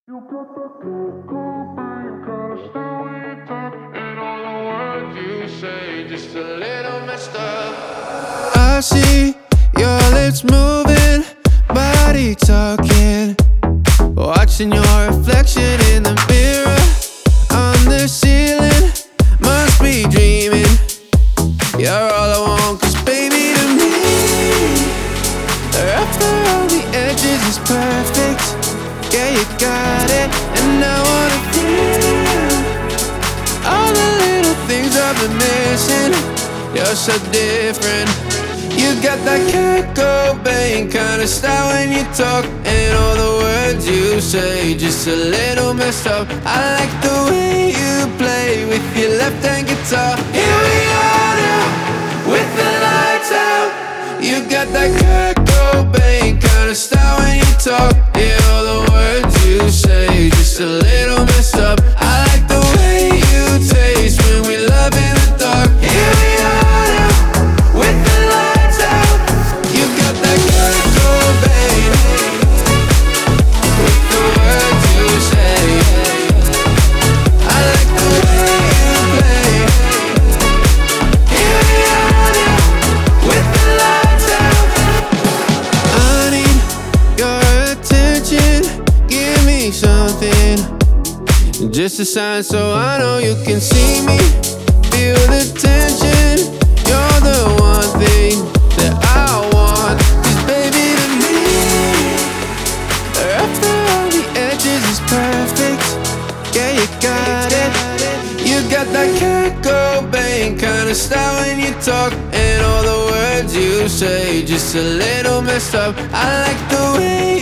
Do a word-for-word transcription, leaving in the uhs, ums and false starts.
You got the cool brain, kinda slow when you talk, and all the words you say just a little messed up. I see your lips moving, body talking, watching your reflection in the mirror on the ceiling. Must be dreaming. You're all I want, 'cause baby to me, rough around the edges is perfect. Yeah, you got it, and I wanna feel all the little things I've been missing. You're so different. You got that Kurt Cobain kinda style when you talk, and all the words you say just a little messed up. I like the way you play with your left hand guitar. Here we are now, with the lights out. You got that Kurt Cobain kinda style when you talk, and all the words you say just a little messed up. I like the way you taste when we love in the dark. Here we are now, with the lights out. You got that Kurt Cobain with the words you say. I like the way you play. Here we are now, with the lights out. I need your attention. Give me something, just a sign so I know you can see me. Feel the tension. You're the one thing that I want. 'Cause baby to me, up around the edges is perfect. Yeah, you got it. You got that Kurt Cobain kinda style when you talk, and all the words you say just a little messed up. I like the way